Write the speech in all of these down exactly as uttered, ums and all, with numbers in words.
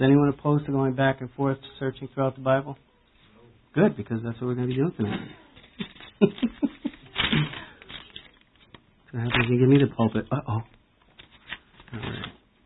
anyone opposed to going back and forth, searching throughout the Bible? Good, because that's what we're going to be doing tonight. So how can you give me the pulpit? Uh-oh. All right.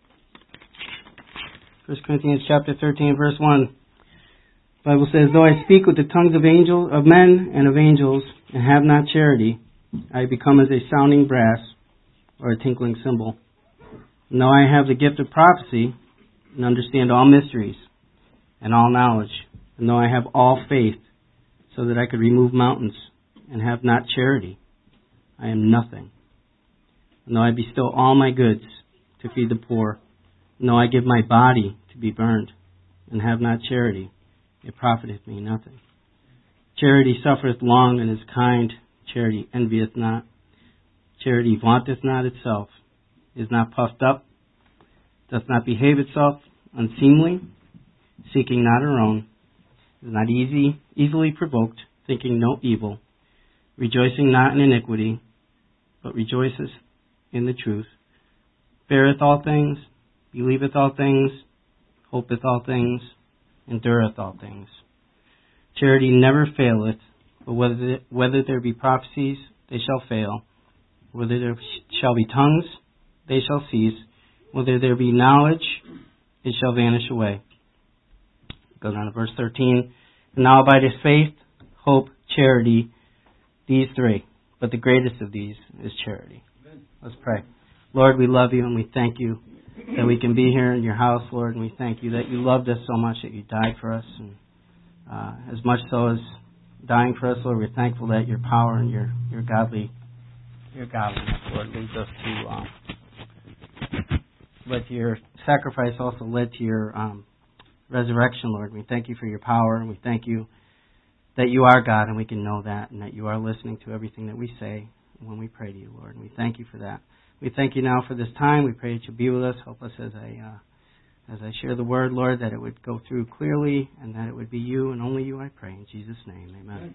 First Corinthians chapter thirteen, verse one. The Bible says, though I speak with the tongues of angels, of men and of angels, and have not charity, I become as a sounding brass or a tinkling cymbal. And though I have the gift of prophecy and understand all mysteries and all knowledge, and though I have all faith so that I could remove mountains and have not charity, I am nothing. And though I bestow all my goods to feed the poor, and though I give my body to be burned and have not charity, it profiteth me nothing. Charity suffereth long and is kind. Charity envieth not. Charity vaunteth not itself, is not puffed up, doth not behave itself unseemly, seeking not her own, is not easy, easily provoked, thinking no evil, rejoicing not in iniquity, but rejoiceth in the truth, beareth all things, believeth all things, hopeth all things, endureth all things. Charity never faileth, but whether, whether there be prophecies, they shall fail. Whether there shall be tongues, they shall cease. Whether there be knowledge, it shall vanish away. Goes on to verse thirteen. And now abideth faith, hope, charity, these three. But the greatest of these is charity. Let's pray. Lord, we love you and we thank you that we can be here in your house, Lord, and we thank you that you loved us so much that you died for us. And uh, as much so as dying for us, Lord, we're thankful that your power and your, your godly your godliness, Lord, leads us to um, led to your sacrifice, also led to your um, resurrection, Lord. We thank you for your power, and we thank you that you are God, and we can know that, and that you are listening to everything that we say when we pray to you, Lord. And we thank you for that. We thank you now for this time. We pray that you'll be with us. Help us as I uh, as I share the word, Lord, that it would go through clearly, and that it would be you and only you, I pray. In Jesus' name, amen.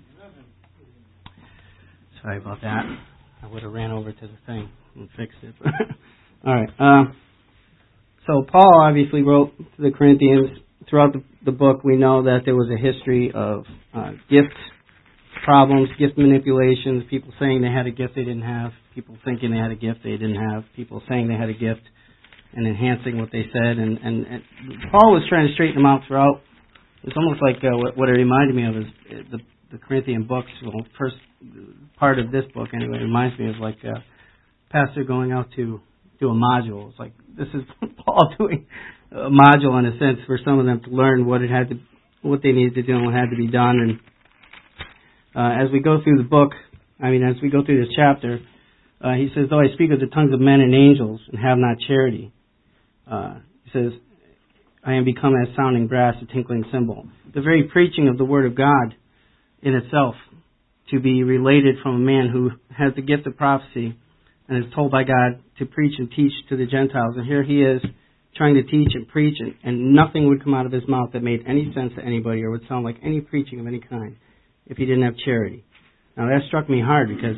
Sorry about that. I would have ran over to the thing and fixed it. All right. Uh, so Paul obviously wrote to the Corinthians. Throughout the, the book, we know that there was a history of uh, gift problems, gift manipulations, people saying they had a gift they didn't have, people thinking they had a gift they didn't have, people saying they had a gift and enhancing what they said. And, and, and Paul was trying to straighten them out throughout. It's almost like uh, what, what it reminded me of is the, the Corinthian books. Well, first part of this book, anyway, it reminds me of like a pastor going out to do a module. It's like, this is Paul doing a module in a sense for some of them to learn what it had to, what they needed to do and what had to be done. And uh, as we go through the book, I mean, as we go through this chapter, uh, he says, though I speak with the tongues of men and angels and have not charity, uh, he says, I am become as sounding brass, a tinkling cymbal. The very preaching of the Word of God in itself, to be related from a man who has the gift of prophecy and is told by God to preach and teach to the Gentiles. And here he is trying to teach and preach, and, and nothing would come out of his mouth that made any sense to anybody or would sound like any preaching of any kind if he didn't have charity. Now that struck me hard because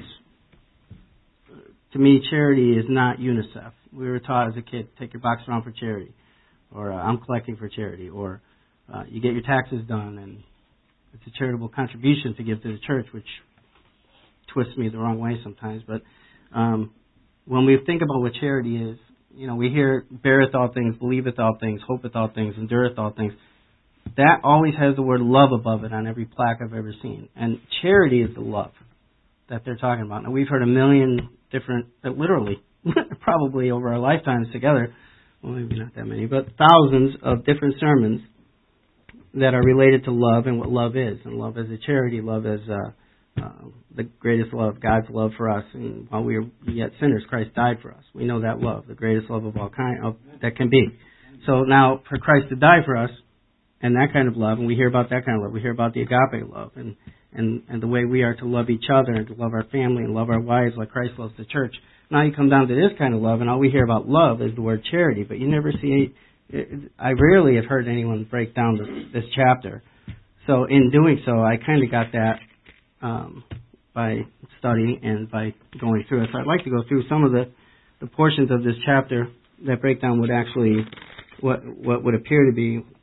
to me charity is not UNICEF. We were taught as a kid, take your box around for charity, or uh, I'm collecting for charity, or uh, you get your taxes done and it's a charitable contribution to give to the church, which twists me the wrong way sometimes. But um, when we think about what charity is, you know, we hear beareth all things, believeth all things, hopeth all things, endureth all things. That always has the word love above it on every plaque I've ever seen. And charity is the love that they're talking about. Now, we've heard a million different, uh, literally, probably over our lifetimes together, well, maybe not that many, but thousands of different sermons that are related to love and what love is. And love as a charity, love as uh, uh, the greatest love, God's love for us. And while we were yet sinners, Christ died for us. We know that love, the greatest love of all kind of, that can be. So now for Christ to die for us and that kind of love, and we hear about that kind of love, we hear about the agape love and, and, and the way we are to love each other and to love our family and love our wives like Christ loves the church. Now you come down to this kind of love, and all we hear about love is the word charity, but you never see, I rarely have heard anyone break down this, this chapter. So in doing so, I kind of got that um, by studying and by going through it. So I'd like to go through some of the, the portions of this chapter that break down what actually, what, what would appear to be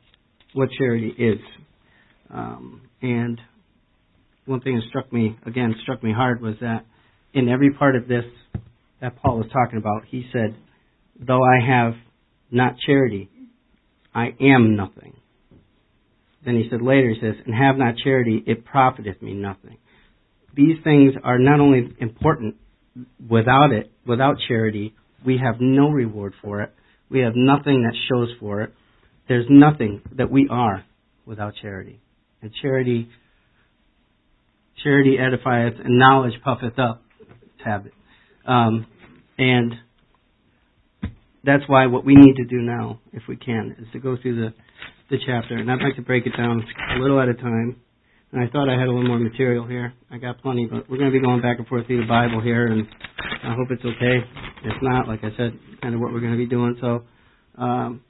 what charity is. Um, and one thing that struck me, again, struck me hard was that in every part of this that Paul was talking about, he said, though I have not charity, I am nothing. Then he said later, he says, and have not charity, it profiteth me nothing. These things are not only important, without it, without charity, we have no reward for it. We have nothing that shows for it. There's nothing that we are without charity. And charity, charity edifieth, and knowledge puffeth up. It's habit. Um, and that's why what we need to do now, if we can, is to go through the, the chapter. And I'd like to break it down a little at a time. And I thought I had a little more material here. I got plenty, but we're going to be going back and forth through the Bible here, and I hope it's okay. If not, like I said, kind of what we're going to be doing. So, um,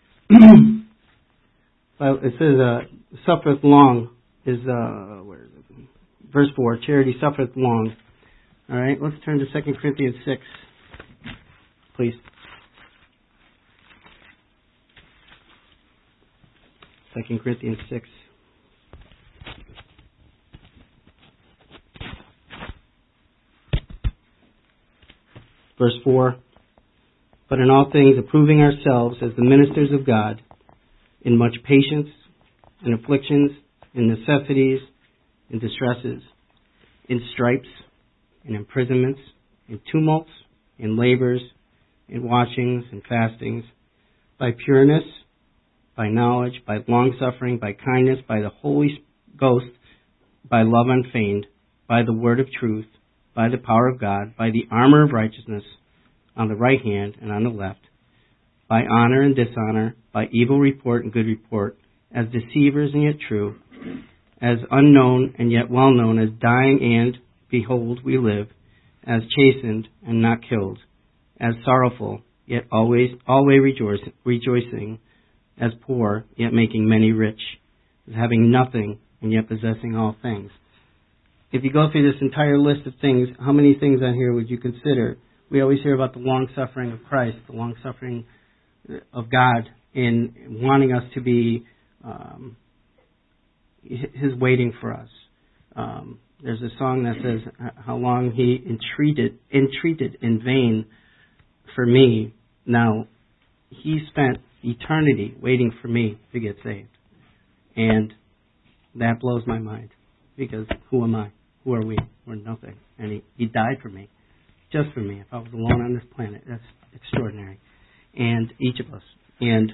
it says, uh, suffereth long is, uh, where is it? Verse four, charity suffereth long. All right, let's turn to Second Corinthians six, please. Second Corinthians six. Verse four, but in all things approving ourselves as the ministers of God, in much patience, in afflictions, in necessities, in distresses, in stripes, in imprisonments, in tumults, in labors, in watchings and fastings, by pureness, by knowledge, by longsuffering, by kindness, by the Holy Ghost, by love unfeigned, by the word of truth, by the power of God, by the armor of righteousness on the right hand and on the left, by honor and dishonor, by evil report and good report, as deceivers and yet true, as unknown and yet well known, as dying and, behold, we live, as chastened and not killed, as sorrowful, yet always always rejoice, rejoicing, as poor, yet making many rich, as having nothing and yet possessing all things. If you go through this entire list of things, how many things on here would you consider? We always hear about the long-suffering of Christ, the long-suffering of God in wanting us to be um, His waiting for us. Um, there's a song that says how long He entreated, entreated in vain for me. Now, He spent eternity waiting for me to get saved. And that blows my mind, because who am I? Who are we? We're nothing. And he, he died for me, just for me. If I was alone on this planet, that's extraordinary. And each of us. And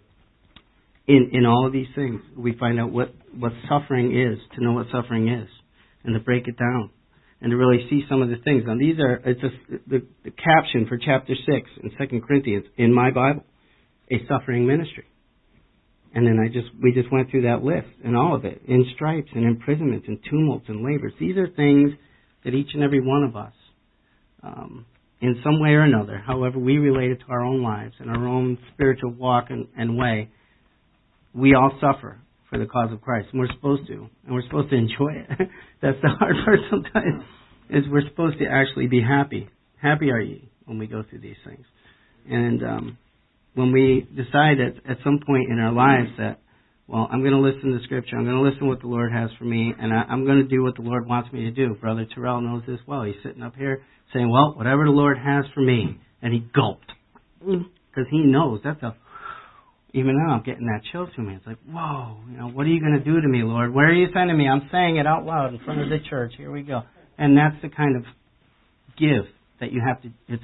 in in all of these things, we find out what, what suffering is, to know what suffering is, and to break it down, and to really see some of the things. Now, these are, it's a, the, the caption for chapter six in Second Corinthians in my Bible, a suffering ministry. And then I just we just went through that list, and all of it, in stripes and imprisonments and tumults and labors. These are things that each and every one of us, um, in some way or another, however we relate it to our own lives and our own spiritual walk and, and way, we all suffer for the cause of Christ. And we're supposed to. And we're supposed to enjoy it. That's the hard part sometimes, is we're supposed to actually be happy. Happy are ye when we go through these things. And um when we decide at, at some point in our lives that, well, I'm going to listen to Scripture, I'm going to listen to what the Lord has for me, and I, I'm going to do what the Lord wants me to do. Brother Terrell knows this well. He's sitting up here saying, well, whatever the Lord has for me. And he gulped. Because he knows. That's a, even now I'm getting that chill to me. It's like, whoa, you know, what are you going to do to me, Lord? Where are you sending me? I'm saying it out loud in front of the church. Here we go. And that's the kind of give that you have to, it's,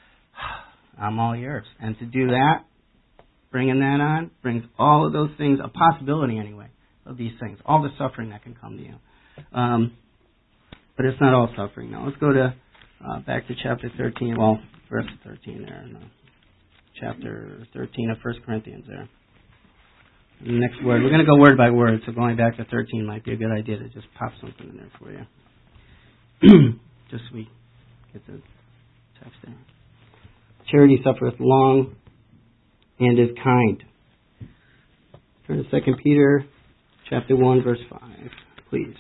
I'm all yours. And to do that, bringing that on, brings all of those things, a possibility anyway, of these things, all the suffering that can come to you. Um, but it's not all suffering. Now, let's go to, uh, back to chapter thirteen, well, verse thirteen there, no, chapter thirteen of First Corinthians there. The next word, we're going to go word by word, so going back to thirteen might be a good idea to just pop something in there for you. Just so we get the text there. Charity suffereth long and is kind. Turn to Second Peter chapter one, verse five, please.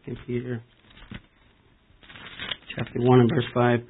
Second Peter chapter one and verse five.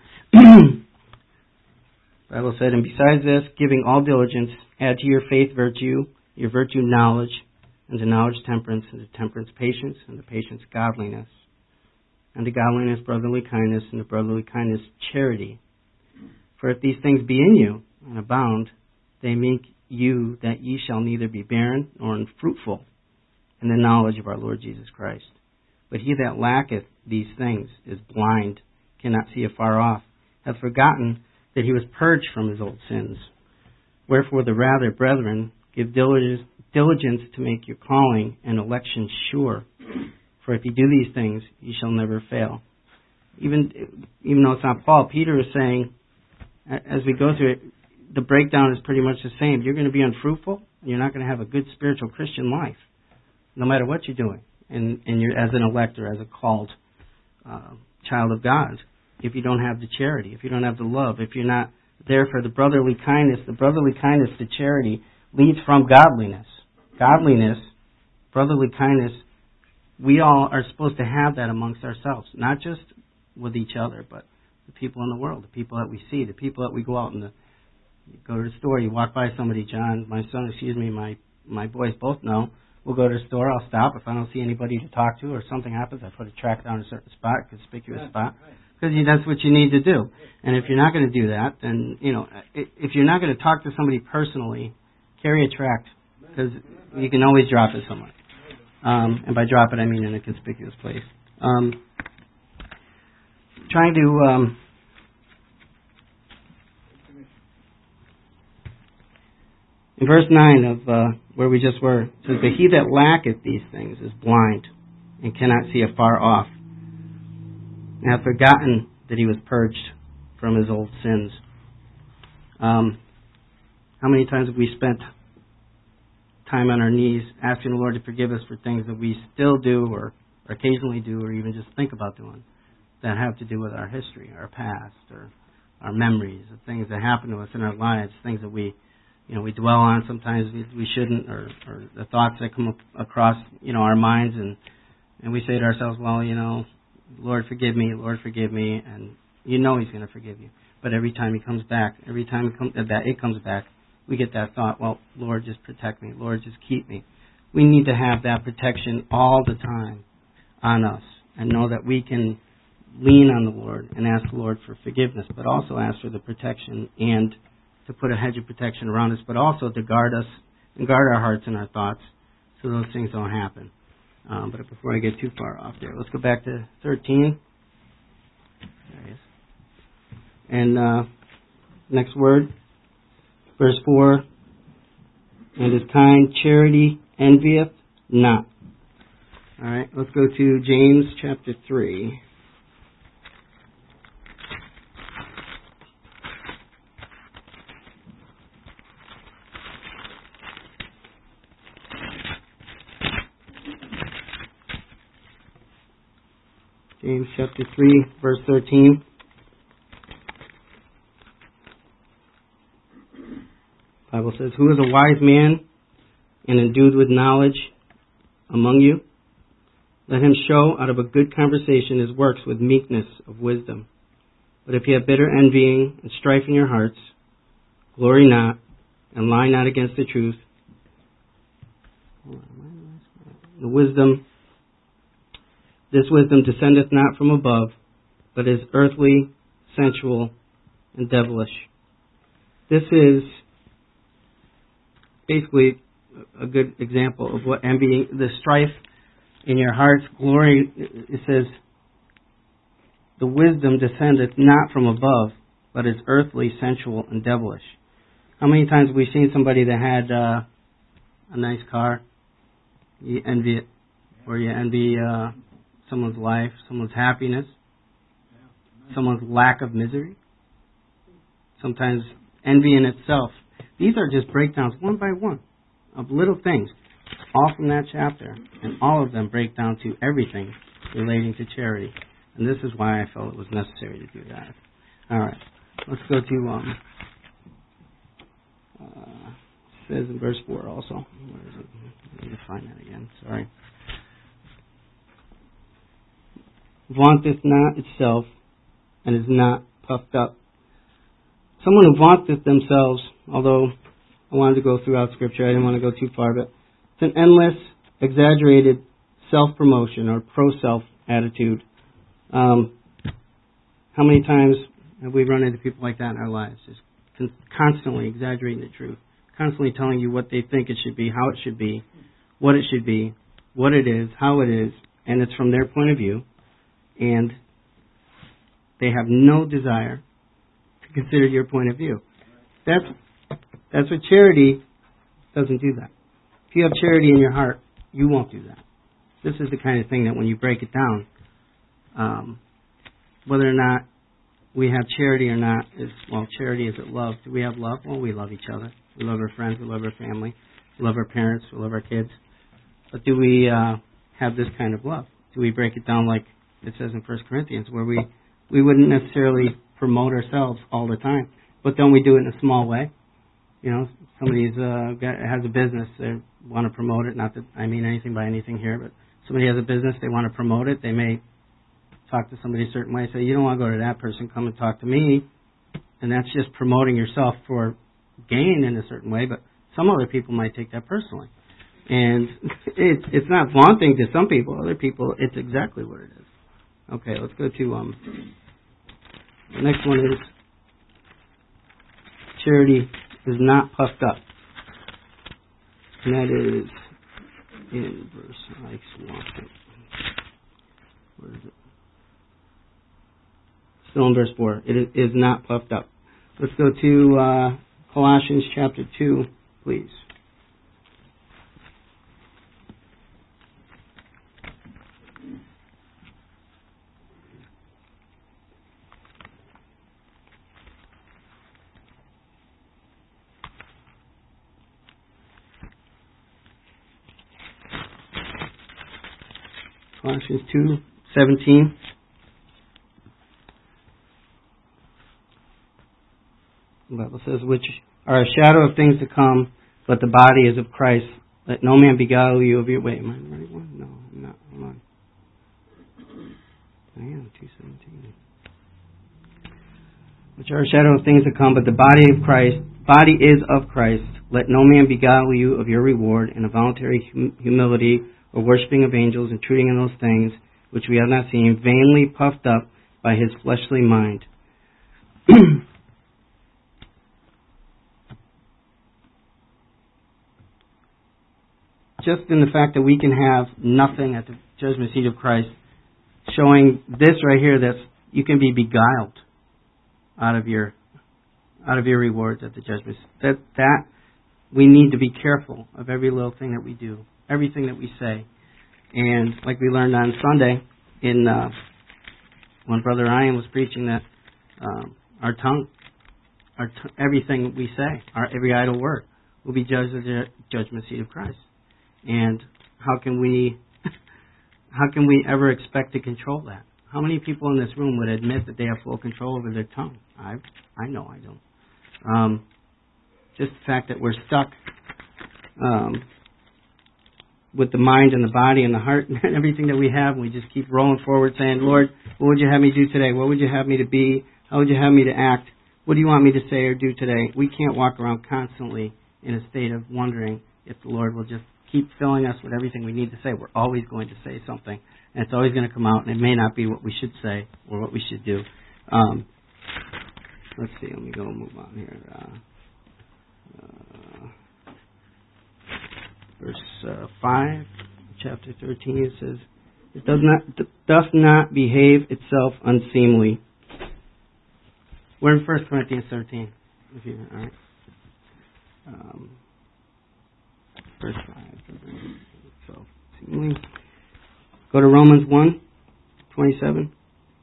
The Bible said, and besides this, giving all diligence, add to your faith virtue, your virtue knowledge, and to knowledge temperance, and to temperance patience, and to patience godliness, and to godliness brotherly kindness, and to brotherly kindness charity. For if these things be in you, and abound, they make you that ye shall neither be barren nor unfruitful in the knowledge of our Lord Jesus Christ. But he that lacketh these things is blind, cannot see afar off, hath forgotten that he was purged from his old sins. Wherefore the rather, brethren, give diligence, diligence to make your calling and election sure. For if you do these things, you shall never fail. Even, even though it's not Paul, Peter is saying, as we go through it, the breakdown is pretty much the same. You're going to be unfruitful, and you're not going to have a good spiritual Christian life, no matter what you're doing, and, and you're as an elect or as a called uh, child of God. If you don't have the charity, if you don't have the love, if you're not there for the brotherly kindness, the brotherly kindness to charity leads from godliness. Godliness, brotherly kindness, we all are supposed to have that amongst ourselves, not just with each other, but the people in the world, the people that we see, the people that we go out in the, you go to the store, you walk by somebody, John, my son, excuse me, my, my boys both know, we'll go to the store, I'll stop. If I don't see anybody to talk to or something happens, I put a track down a certain spot, a conspicuous spot. Because that's what you need to do. And if you're not going to do that, then, you know, if you're not going to talk to somebody personally, carry a tract. Because you can always drop it somewhere. Um, and by drop it, I mean in a conspicuous place. Um, trying to... Um, in verse nine of uh, where we just were, it says, but he that lacketh these things is blind and cannot see afar off, and hath forgotten that he was purged from his old sins. Um, how many times have we spent time on our knees asking the Lord to forgive us for things that we still do or occasionally do or even just think about doing that have to do with our history, our past, or our memories of things that happen to us in our lives, things that we, you know, we dwell on sometimes we, we shouldn't, or, or the thoughts that come up across, you know, our minds, and, and we say to ourselves, well, you know, Lord, forgive me, Lord, forgive me, and you know He's going to forgive you. But every time He comes back, every time it comes, that it comes back, we get that thought, well, Lord, just protect me. Lord, just keep me. We need to have that protection all the time on us and know that we can lean on the Lord and ask the Lord for forgiveness, but also ask for the protection and to put a hedge of protection around us, but also to guard us and guard our hearts and our thoughts so those things don't happen. Um, but before I get too far off there, let's go back to thirteen. There it is. And uh, next word, verse four. And is kind, charity envieth not. All right, let's go to James chapter three. James chapter three, verse thirteen. The Bible says, who is a wise man and endued with knowledge among you? Let him show out of a good conversation his works with meekness of wisdom. But if you have bitter envying and strife in your hearts, glory not, and lie not against the truth. The wisdom, this wisdom descendeth not from above, but is earthly, sensual, and devilish. This is basically a good example of what envying, the strife in your heart's glory. It says, the wisdom descendeth not from above, but is earthly, sensual, and devilish. How many times have we seen somebody that had uh, a nice car? You envy it, or you envy uh, someone's life, someone's happiness, someone's lack of misery. Sometimes envy in itself. These are just breakdowns one by one of little things, all from that chapter, and all of them break down to everything relating to charity. And this is why I felt it was necessary to do that. All right, let's go to, um, uh, it says in verse four also. Where is it? I need to find that again. Sorry. vaunteth not itself, and is not puffed up. Someone who vaunteth themselves, although I wanted to go throughout Scripture, I didn't want to go too far, but it's an endless, exaggerated self-promotion or pro-self attitude. Um, how many times have we run into people like that in our lives? Just con- constantly exaggerating the truth, constantly telling you what they think it should be, how it should be, what it should be, what it is, how it is, and it's from their point of view, and they have no desire to consider your point of view. That's that's what charity doesn't do that. If you have charity in your heart, you won't do that. This is the kind of thing that when you break it down, um, whether or not we have charity or not is, well, charity is it love. Do we have love? Well, we love each other. We love our friends. We love our family. We love our parents. We love our kids. But do we uh, have this kind of love? Do we break it down like it says in First Corinthians, where we, we wouldn't necessarily promote ourselves all the time, but don't we do it in a small way? You know, somebody's uh, got, has a business, they want to promote it. Not that I mean anything by anything here, but somebody has a business, they want to promote it. They may talk to somebody a certain way, say, you don't want to go to that person, come and talk to me. And that's just promoting yourself for gain in a certain way, but some other people might take that personally. And it's it's not vaunting to some people. Other people, it's exactly what it is. Okay, let's go to, um, the next one is charity is not puffed up. And that is in verse, I lost it. Where is it? Still in verse four. It is, is not puffed up. Let's go to uh, Colossians chapter two, please. Colossians two seventeen. The Bible says, which are a shadow of things to come, but the body is of Christ. Let no man beguile you of your way. Am I the right one? No, I'm not. Hold on. I am two seventeen. Which are a shadow of things to come, but the body of Christ, body is of Christ. Let no man beguile you of your reward in a voluntary hum- humility or worshipping of angels, intruding in those things which we have not seen, vainly puffed up by his fleshly mind. Just in the fact that we can have nothing at the judgment seat of Christ, showing this right here, that you can be beguiled out of your out of your rewards at the judgment. That that we need to be careful of every little thing that we do, everything that we say. And like we learned on Sunday, in uh, when Brother Ryan was preaching, that um, our tongue, our t- everything we say, our every idle word, will be judged at the judgment seat of Christ. And how can we how can we ever expect to control that? How many people in this room would admit that they have full control over their tongue? I I know I don't. Um, just the fact that we're stuck um, with the mind and the body and the heart and everything that we have, and we just keep rolling forward saying, Lord, what would you have me do today? What would you have me to be? How would you have me to act? What do you want me to say or do today? We can't walk around constantly in a state of wondering if the Lord will just keep filling us with everything we need to say. We're always going to say something, and it's always going to come out, and it may not be what we should say or what we should do. Um, let's see. Let me go and move on here. Uh, uh, verse uh, five, chapter thirteen. It says, "It does not d- doth not behave itself unseemly." We're in First Corinthians thirteen. If you all right. Um, Verse five. So, go to Romans one, twenty-seven.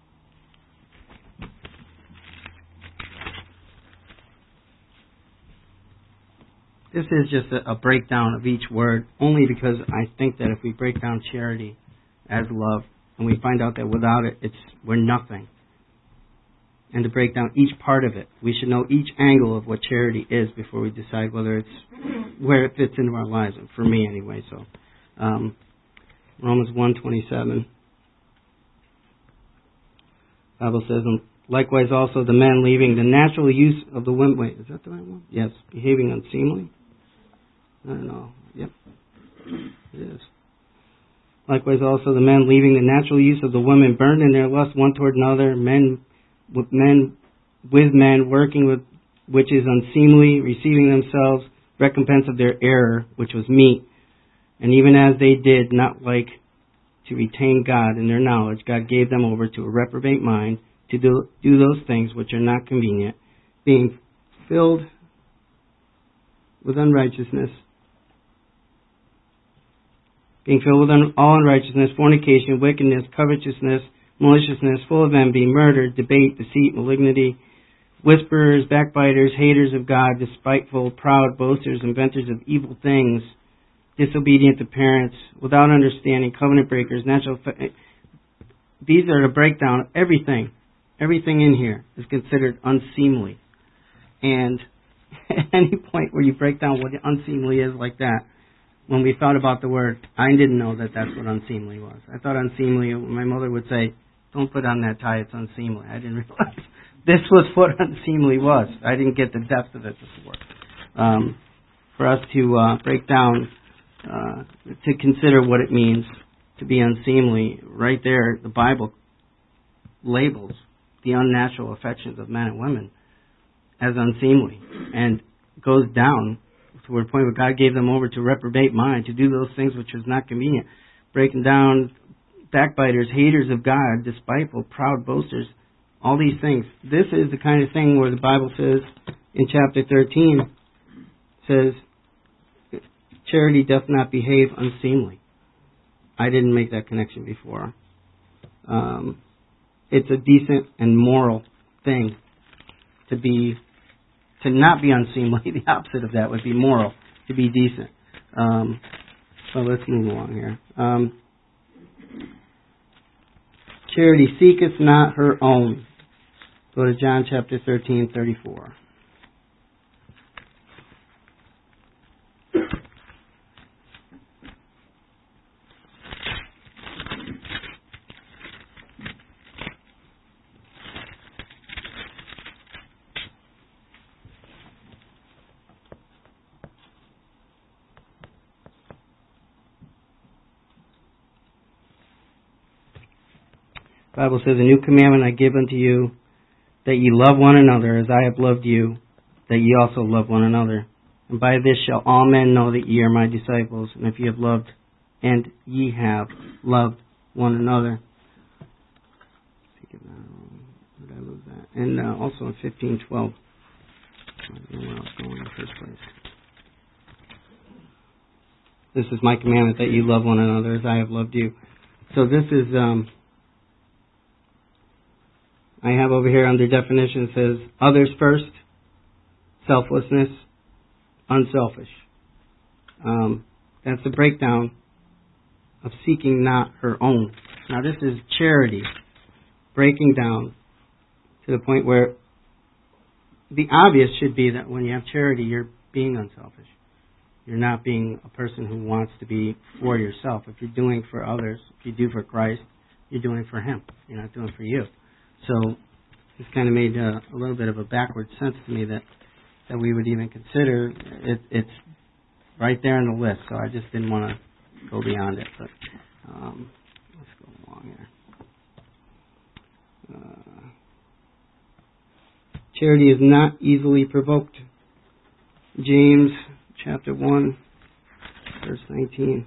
This is just a, a breakdown of each word, only because I think that if we break down charity as love, and we find out that without it, it's we're nothing. And to break down each part of it, we should know each angle of what charity is before we decide whether it's where it fits into our lives. For me, anyway. So, um, Romans one twenty-seven. Bible says, and likewise also the men leaving the natural use of the women. Wait, is that the right one? Yes, behaving unseemly. I don't know. Yep, it is. Likewise also the men leaving the natural use of the women, burned in their lust one toward another, men with men with men, working with which is unseemly, receiving themselves recompense of their error, which was meat. And even as they did not like to retain God in their knowledge, God gave them over to a reprobate mind to do, do those things which are not convenient, being filled with unrighteousness, being filled with un- all unrighteousness, fornication, wickedness, covetousness, maliciousness, full of envy, murder, debate, deceit, malignity, whisperers, backbiters, haters of God, despiteful, proud, boasters, inventors of evil things, disobedient to parents, without understanding, covenant breakers, natural... Fa- These are the breakdown of everything. Everything in here is considered unseemly. And at any point where you break down what unseemly is like that, when we thought about the word, I didn't know that that's what unseemly was. I thought unseemly, my mother would say, don't put on that tie, it's unseemly. I didn't realize this was what unseemly was. I didn't get the depth of it before. Um, for us to uh, break down, uh, to consider what it means to be unseemly, right there, the Bible labels the unnatural affections of men and women as unseemly, and goes down to a point where God gave them over to reprobate mind, to do those things which was not convenient, breaking down backbiters, haters of God, despiteful, proud, boasters, all these things. This is the kind of thing where the Bible says in chapter thirteen, says, charity doth not behave unseemly. I didn't make that connection before. Um, it's a decent and moral thing to be, to not be unseemly. The opposite of that would be moral, to be decent. Um, so let's move along here. Um, charity seeketh not her own. Go to John chapter thirteen, thirty-four. The Bible says, a new commandment I give unto you, that ye love one another as I have loved you, that ye also love one another. And by this shall all men know that ye are my disciples, and if ye have loved, and ye have loved one another. Did I lose that? And uh, also in fifteen twelve. I don't know where I was going in the first place. This is my commandment, that ye love one another as I have loved you. So this is... Um, I have over here under definition, it says, others first, selflessness, unselfish. Um, that's the breakdown of seeking not her own. Now this is charity, breaking down to the point where the obvious should be that when you have charity, you're being unselfish. You're not being a person who wants to be for yourself. If you're doing for others, if you do for Christ, you're doing for Him. You're not doing for you. So this kind of made uh, a little bit of a backward sense to me that, that we would even consider it. It's right there in the list, so I just didn't want to go beyond it. But um, let's go along here. Uh, charity is not easily provoked. James chapter one, verse nineteen.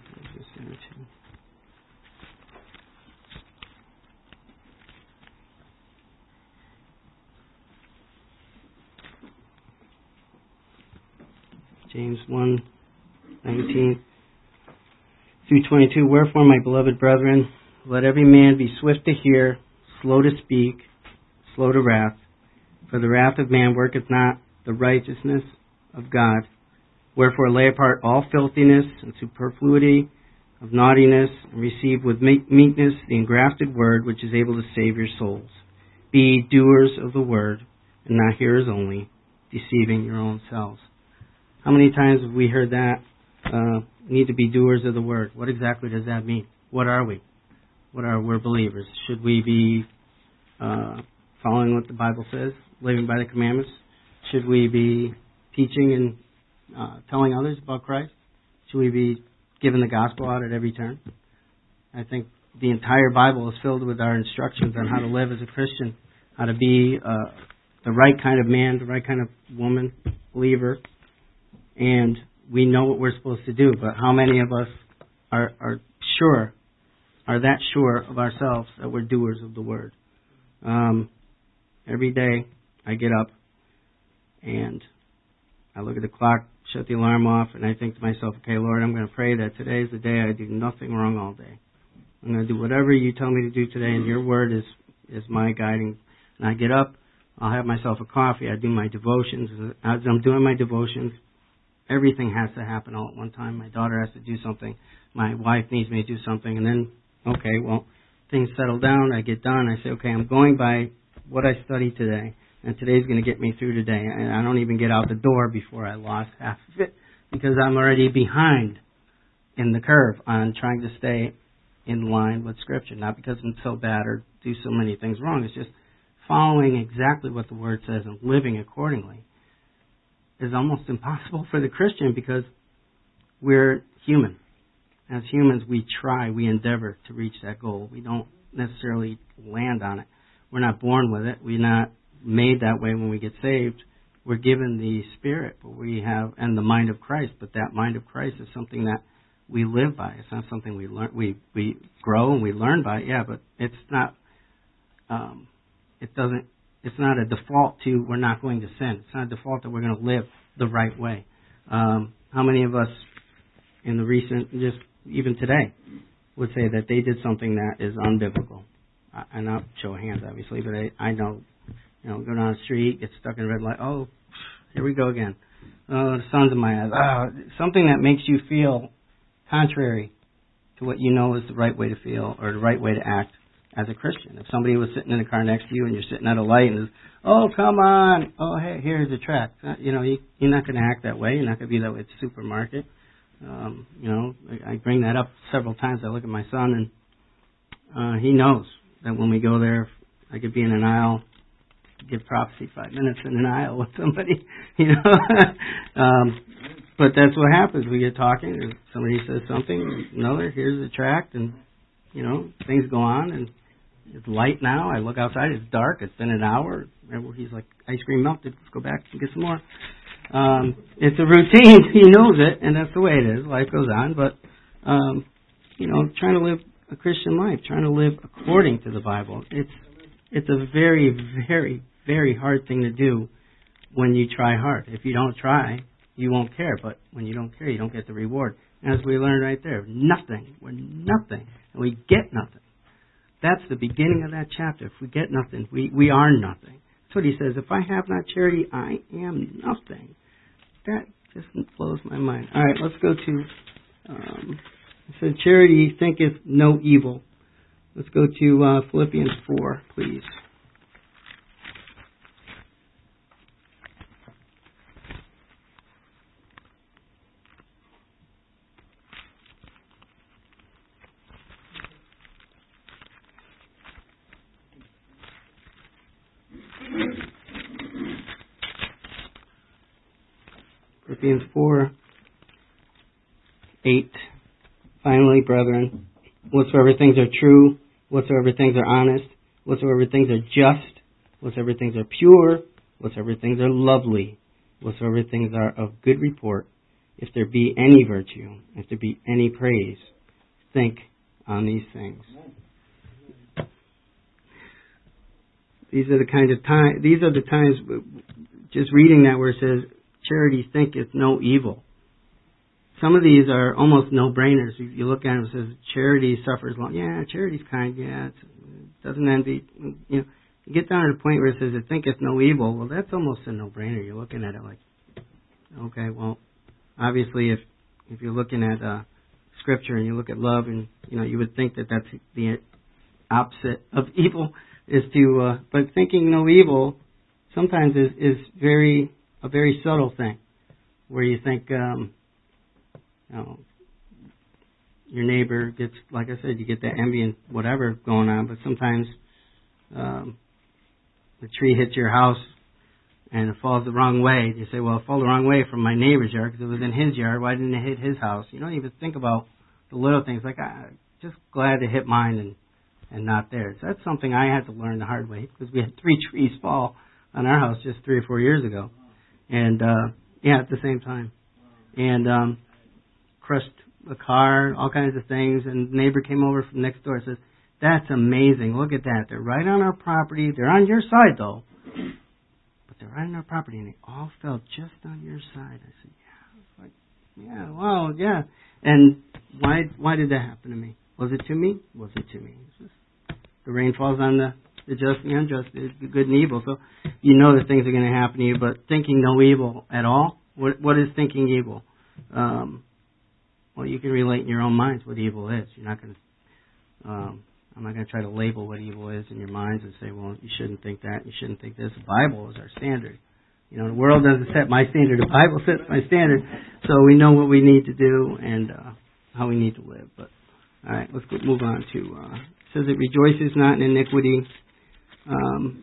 James one, nineteen through twenty-two. Wherefore, my beloved brethren, let every man be swift to hear, slow to speak, slow to wrath. For the wrath of man worketh not the righteousness of God. Wherefore, lay apart all filthiness and superfluity of naughtiness, and receive with meekness the engrafted word, which is able to save your souls. Be doers of the word, and not hearers only, deceiving your own selves. How many times have we heard that? Uh, need to be doers of the word. What exactly does that mean? What are we? What are we're believers? Should we be uh, following what the Bible says, living by the commandments? Should we be teaching and uh, telling others about Christ? Should we be giving the gospel out at every turn? I think the entire Bible is filled with our instructions on how to live as a Christian, how to be uh, the right kind of man, the right kind of woman, believer, and we know what we're supposed to do. But how many of us are, are sure, are that sure of ourselves that we're doers of the Word? Um, every day I get up and I look at the clock, shut the alarm off, and I think to myself, okay, Lord, I'm going to pray that today is the day I do nothing wrong all day. I'm going to do whatever you tell me to do today, and your word is, is my guiding. And I get up, I'll have myself a coffee, I do my devotions. As I'm doing my devotions, everything has to happen all at one time. My daughter has to do something. My wife needs me to do something. And then, okay, well, things settle down. I get done. I say, okay, I'm going by what I studied today. And today's going to get me through today. And I don't even get out the door before I lost half of it because I'm already behind in the curve on trying to stay in line with Scripture. Not because I'm so bad or do so many things wrong. It's just following exactly what the Word says and living accordingly is almost impossible for the Christian because we're human. As humans, we try, we endeavor to reach that goal. We don't necessarily land on it. We're not born with it. We're not made that way when we get saved. We're given the Spirit, but we have, and the mind of Christ. But that mind of Christ is something that we live by. It's not something we learn. We we grow and we learn by. Yeah, but it's not. Um, it doesn't. It's not a default to we're not going to sin. It's not a default that we're going to live the right way. Um, how many of us in the recent, just even today, would say that they did something that is unbiblical? I, I'm not show of hands, obviously, but I, I know, you know, go down the street, get stuck in a red light. Oh, here we go again. Oh, the sun's in my eyes. Oh, something that makes you feel contrary to what you know is the right way to feel or the right way to act as a Christian. If somebody was sitting in a car next to you and you're sitting at a light and says, oh, come on, oh, hey, here's the track. Uh, you know, you, you're not going to act that way. You're not going to be that way at the supermarket. Um, you know, I, I bring that up several times. I look at my son and uh, he knows that when we go there, I could be in an aisle, give prophecy five minutes in an aisle with somebody, you know. um, but that's what happens. We get talking, or somebody says something, another, here's the tract, and, you know, things go on, and it's light now. I look outside, it's dark, it's been an hour. He's like, ice cream melted, let's go back and get some more. Um, it's a routine. He knows it, and that's the way it is. Life goes on, but, um, you know, trying to live a Christian life, trying to live according to the Bible, it's it's a very, very, very hard thing to do when you try hard. If you don't try, you won't care, but when you don't care, you don't get the reward. And as we learned right there, nothing, we're nothing, and we get nothing. That's the beginning of that chapter. If we get nothing, we, we are nothing. That's what he says. If I have not charity, I am nothing. That just blows my mind. All right, let's go to, um, it said, charity thinketh no evil. Let's go to uh, Philippians four, please. Philippians four, eight. Finally, brethren, whatsoever things are true, whatsoever things are honest, whatsoever things are just, whatsoever things are pure, whatsoever things are lovely, whatsoever things are of good report, if there be any virtue, if there be any praise, think on these things. These are the kinds of time. These are the times. Just reading that where it says, "Charity thinketh no evil." Some of these are almost no-brainers. If you look at them, it says, "Charity suffers long." Yeah, charity's kind. Yeah, it's, it doesn't envy. You know, you get down to the point where it says, "It thinketh no evil." Well, that's almost a no-brainer. You're looking at it like, okay, well, obviously, if if you're looking at uh, Scripture and you look at love, and you know, you would think that that's the opposite of evil. Is to, uh, but thinking no evil sometimes is, is very a very subtle thing, where you think, um, you know, your neighbor gets, like I said, you get that envy and whatever going on, but sometimes um, the tree hits your house and it falls the wrong way, you say, well, it fell the wrong way from my neighbor's yard because it was in his yard. Why didn't it hit his house? You don't even think about the little things. Like, I'm just glad it hit mine and, and not theirs. That's something I had to learn the hard way because we had three trees fall on our house just three or four years ago. And, uh, yeah, at the same time. And, um, crushed a car, all kinds of things. And the neighbor came over from next door and says, that's amazing. Look at that. They're right on our property. They're on your side, though. But they're right on our property, and they all fell just on your side. I said, yeah. I was like, yeah, well, yeah. And why why did that happen to me? Was it to me? Was it to me? It's just, the rain falls on the, the just and the unjust, the good and evil. So you know that things are going to happen to you, but thinking no evil at all, what what is thinking evil? Um, well, you can relate in your own minds what evil is. You're not going to... Um, I'm not going to try to label what evil is in your minds and say, well, you shouldn't think that, you shouldn't think this. The Bible is our standard. You know, the world doesn't set my standard. The Bible sets my standard. So we know what we need to do and uh, how we need to live. But all right, let's go, move on to, uh, it says it rejoices not in iniquity. Um,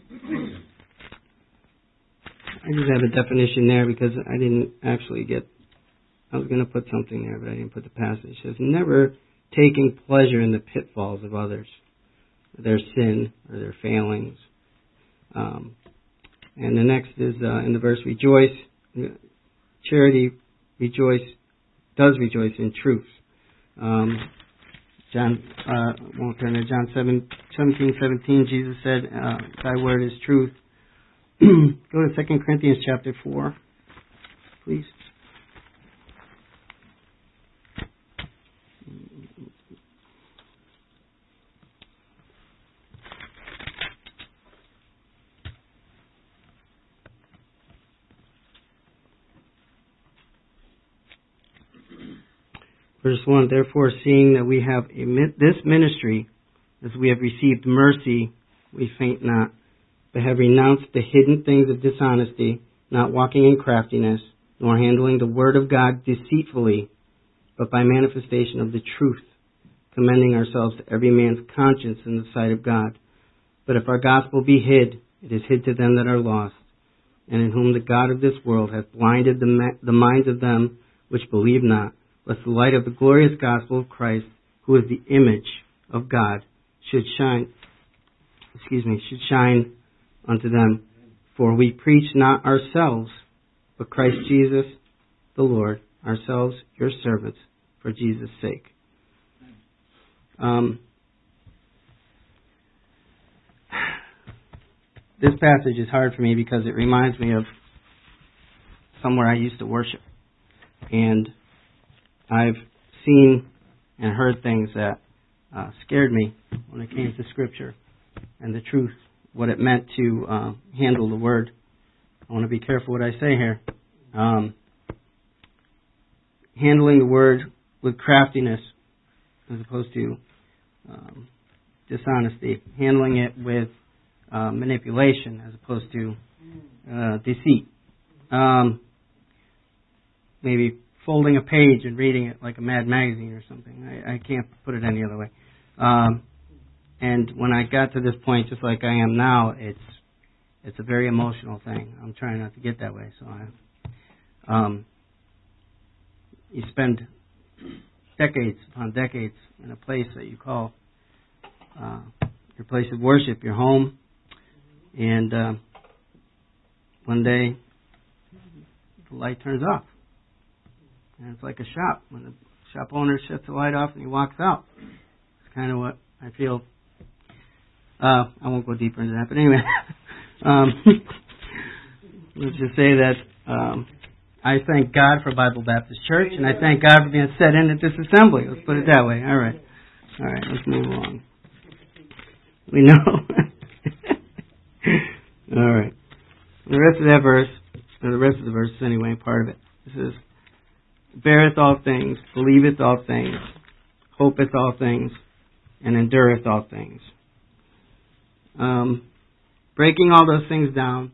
I just have a definition there because I didn't actually get, I was going to put something there, but I didn't put the passage. It says, never taking pleasure in the pitfalls of others, their sin or their failings. Um, and the next is uh, in the verse, rejoice. Charity rejoice does rejoice in truth. Um, John, uh, won't turn to John seventeen seventeen. Jesus said, uh, "Thy word is truth." Go to Second Corinthians chapter four, please. Verse one, therefore, seeing that we have a, this ministry, as we have received mercy, we faint not, but have renounced the hidden things of dishonesty, not walking in craftiness, nor handling the word of God deceitfully, but by manifestation of the truth, commending ourselves to every man's conscience in the sight of God. But if our gospel be hid, it is hid to them that are lost, and in whom the God of this world hath blinded the, ma- the minds of them which believe not, lest the light of the glorious gospel of Christ, who is the image of God, should shine, excuse me, should shine unto them. For we preach not ourselves, but Christ Jesus the Lord, ourselves your servants, for Jesus' sake. Um, this passage is hard for me because it reminds me of somewhere I used to worship. And I've seen and heard things that uh, scared me when it came to Scripture and the truth, what it meant to uh, handle the Word. I want to be careful what I say here. Um, handling the Word with craftiness as opposed to um, dishonesty. Handling it with uh, manipulation as opposed to uh, deceit. Um, maybe folding a page and reading it like a Mad Magazine or something. I, I can't put it any other way. Um, and when I got to this point, just like I am now, it's it's a very emotional thing. I'm trying not to get that way. So I, um, you spend decades upon decades in a place that you call uh, your place of worship, your home, and uh, one day the light turns off. And it's like a shop. When the shop owner shuts the light off and he walks out. It's kind of what I feel. Uh, I won't go deeper into that. But anyway, um, let's just say that um, I thank God for Bible Baptist Church, and I thank God for being set in at this assembly. Let's put it that way. All right. All right, let's move along. We know. All right. The rest of that verse, or the rest of the verse anyway, part of it, this is, beareth all things, believeth all things, hopeth all things, and endureth all things. Um, breaking all those things down,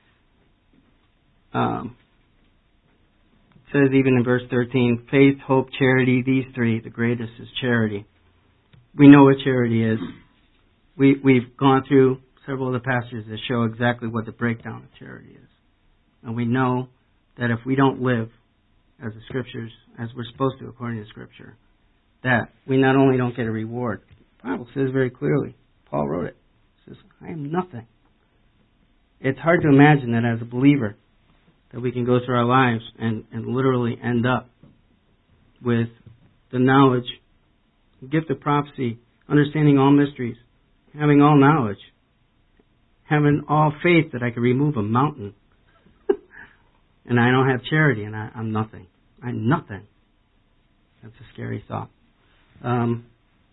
um, it says even in verse thirteen, faith, hope, charity, these three, the greatest is charity. We know what charity is. We, we've gone through several of the passages that show exactly what the breakdown of charity is. And we know that if we don't live as the Scriptures, as we're supposed to according to Scripture, that we not only don't get a reward, the Bible says very clearly, Paul wrote it, it says, I am nothing. It's hard to imagine that as a believer, that we can go through our lives and, and literally end up with the knowledge, the gift of prophecy, understanding all mysteries, having all knowledge, having all faith that I could remove a mountain, and I don't have charity, and I, I'm nothing. I'm nothing. That's a scary thought. Um,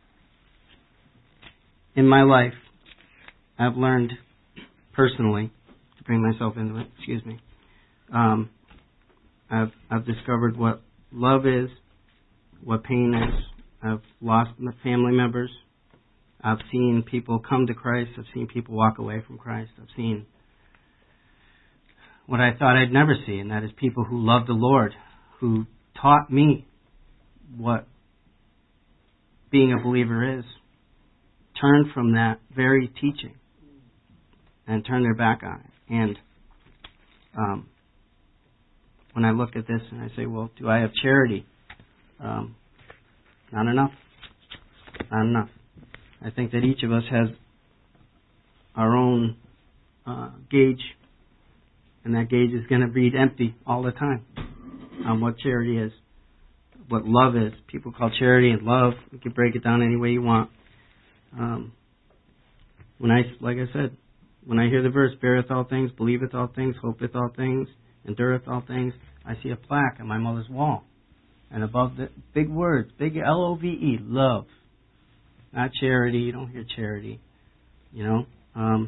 in my life, I've learned personally, to bring myself into it, excuse me, um, I've I've discovered what love is, what pain is. I've lost family members. I've seen people come to Christ. I've seen people walk away from Christ. I've seen what I thought I'd never see, and that is people who love the Lord, who taught me what being a believer is, turn from that very teaching and turn their back on it. And um, when I look at this and I say, well, do I have charity? Um, not enough. Not enough. I think that each of us has our own uh, gauge, and that gauge is going to read empty all the time on what charity is, what love is. People call charity and love. You can break it down any way you want. Um, when I, like I said, when I hear the verse, beareth all things, believeth all things, hopeth all things, endureth all things, I see a plaque on my mother's wall. And above the big words, big L O V E, love. Not charity. You don't hear charity. You know? Um,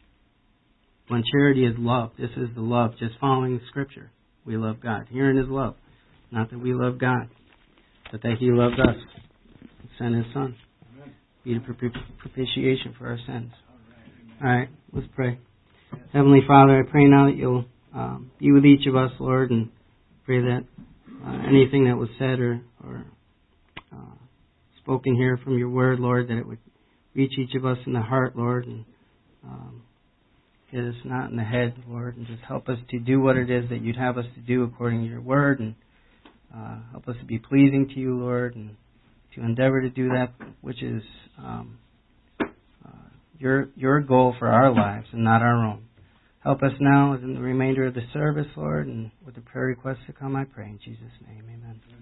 when charity is love, this is the love, just following the Scripture. We love God. Herein is love. Not that we love God, but that He loved us and sent His Son. Amen. Be the propitiation for our sins. All right, let's pray. Yes. Heavenly Father, I pray now that You'll um, be with each of us, Lord, and pray that uh, anything that was said or, or uh, spoken here from Your Word, Lord, that it would reach each of us in the heart, Lord, and um, hit us not in the head, Lord, and just help us to do what it is that You'd have us to do according to Your Word, and uh, help us to be pleasing to You, Lord, and to endeavor to do that which is um, uh, Your Your goal for our lives and not our own. Help us now in the remainder of the service, Lord, and with the prayer requests to come, I pray in Jesus' name, amen.